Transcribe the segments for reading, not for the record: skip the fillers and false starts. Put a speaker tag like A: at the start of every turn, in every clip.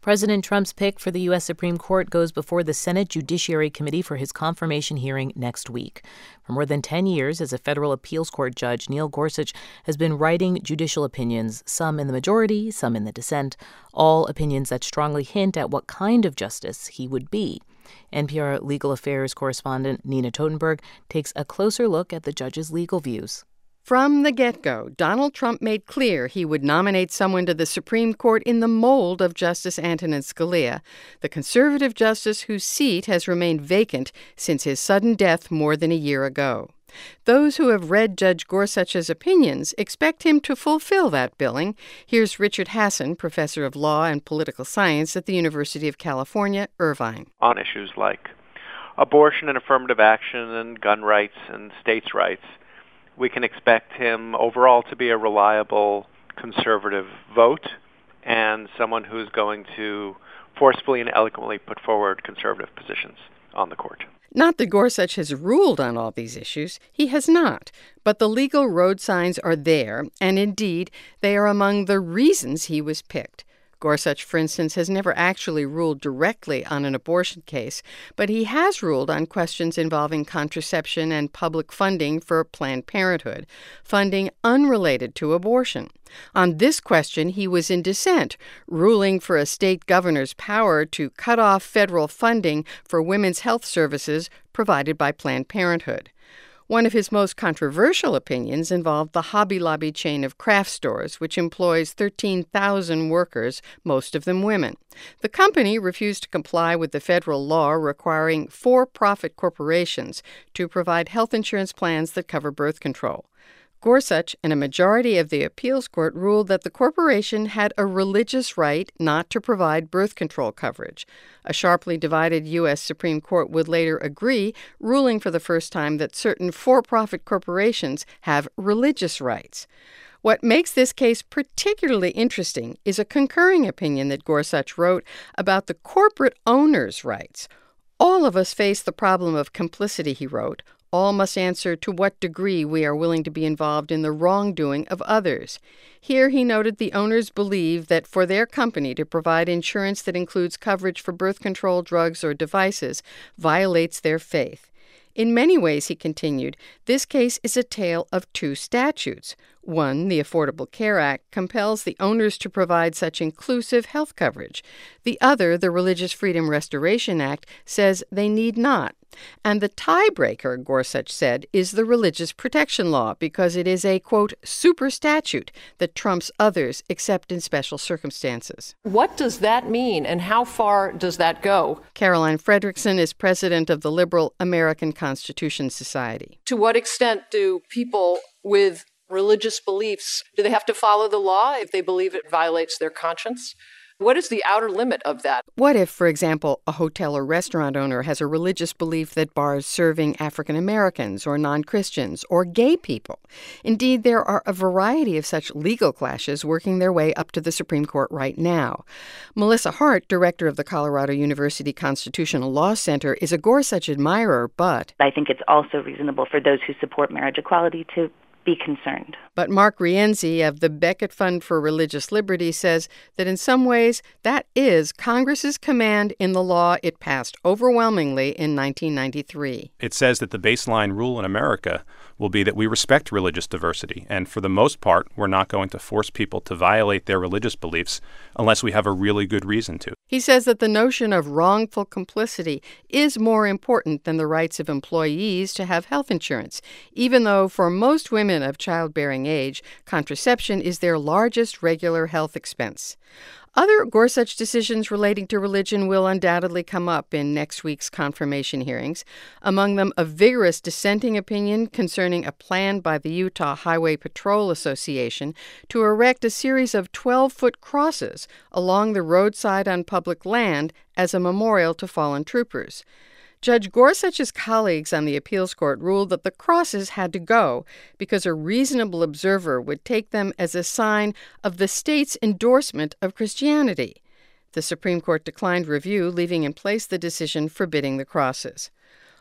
A: President Trump's pick for the U.S. Supreme Court goes before the Senate Judiciary Committee for his confirmation hearing next week. For more than 10 years as a federal appeals court judge, Neil Gorsuch has been writing judicial opinions, some in the majority, some in the dissent, all opinions that strongly hint at what kind of justice he would be. NPR legal affairs correspondent Nina Totenberg takes a closer look at the judge's legal views.
B: From the get-go, Donald Trump made clear he would nominate someone to the Supreme Court in the mold of Justice Antonin Scalia, the conservative justice whose seat has remained vacant since his sudden death more than a year ago. Those who have read Judge Gorsuch's opinions expect him to fulfill that billing. Here's Richard Hasson, professor of law and political science at the University of California, Irvine.
C: On issues like abortion and affirmative action and gun rights and states' rights, we can expect him overall to be a reliable conservative vote and someone who's going to forcefully and eloquently put forward conservative positions on the court.
B: Not that Gorsuch has ruled on all these issues. He has not. But the legal road signs are there, and indeed, they are among the reasons he was picked. Gorsuch, for instance, has never actually ruled directly on an abortion case, but he has ruled on questions involving contraception and public funding for Planned Parenthood, funding unrelated to abortion. On this question, he was in dissent, ruling for a state governor's power to cut off federal funding for women's health services provided by Planned Parenthood. One of his most controversial opinions involved the Hobby Lobby chain of craft stores, which employs 13,000 workers, most of them women. The company refused to comply with the federal law requiring for-profit corporations to provide health insurance plans that cover birth control. Gorsuch and a majority of the appeals court ruled that the corporation had a religious right not to provide birth control coverage. A sharply divided U.S. Supreme Court would later agree, ruling for the first time that certain for-profit corporations have religious rights. What makes this case particularly interesting is a concurring opinion that Gorsuch wrote about the corporate owner's rights. All of us face the problem of complicity, he wrote. All must answer to what degree we are willing to be involved in the wrongdoing of others. Here he noted the owners believe that for their company to provide insurance that includes coverage for birth control drugs or devices violates their faith. In many ways, he continued, this case is a tale of two statutes. One, the Affordable Care Act, compels the owners to provide such inclusive health coverage. The other, the Religious Freedom Restoration Act, says they need not. And the tiebreaker, Gorsuch said, is the Religious Protection Law because it is a, quote, super statute that trumps others except in special circumstances.
D: What does that mean and how far does that go?
B: Caroline Fredrickson is president of the Liberal American Constitution Society.
D: To what extent do people with religious beliefs, do they have to follow the law if they believe it violates their conscience? What is the outer limit of that?
B: What if, for example, a hotel or restaurant owner has a religious belief that bars serving African Americans or non-Christians or gay people? Indeed, there are a variety of such legal clashes working their way up to the Supreme Court right now. Melissa Hart, director of the Colorado University Constitutional Law Center, is a Gorsuch admirer, but
E: I think it's also reasonable for those who support marriage equality to be concerned.
B: But Mark Rienzi of the Becket Fund for Religious Liberty says that in some ways that is Congress's command in the law it passed overwhelmingly in 1993.
F: It says that the baseline rule in America will be that we respect religious diversity, and for the most part, we're not going to force people to violate their religious beliefs unless we have a really good reason to.
B: He says that the notion of wrongful complicity is more important than the rights of employees to have health insurance, even though for most women of childbearing age, contraception is their largest regular health expense. Other Gorsuch decisions relating to religion will undoubtedly come up in next week's confirmation hearings, among them a vigorous dissenting opinion concerning a plan by the Utah Highway Patrol Association to erect a series of 12-foot crosses along the roadside on public land as a memorial to fallen troopers. Judge Gorsuch's colleagues on the appeals court ruled that the crosses had to go because a reasonable observer would take them as a sign of the state's endorsement of Christianity. The Supreme Court declined review, leaving in place the decision forbidding the crosses.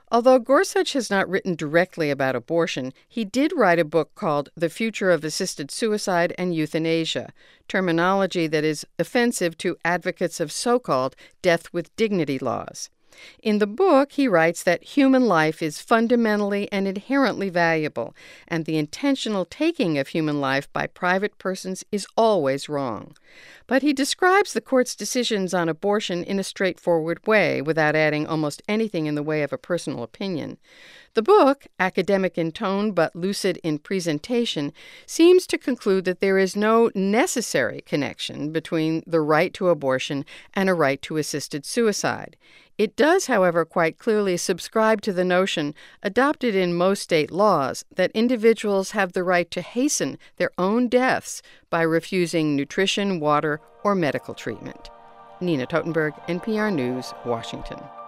B: Although Gorsuch has not written directly about abortion, he did write a book called The Future of Assisted Suicide and Euthanasia, terminology that is offensive to advocates of so-called death with dignity laws. In the book, he writes that human life is fundamentally and inherently valuable, and the intentional taking of human life by private persons is always wrong. But he describes the court's decisions on abortion in a straightforward way, without adding almost anything in the way of a personal opinion. The book, academic in tone but lucid in presentation, seems to conclude that there is no necessary connection between the right to abortion and a right to assisted suicide. It does, however, quite clearly subscribe to the notion, adopted in most state laws, that individuals have the right to hasten their own deaths by refusing nutrition, water, or medical treatment. Nina Totenberg, NPR News, Washington.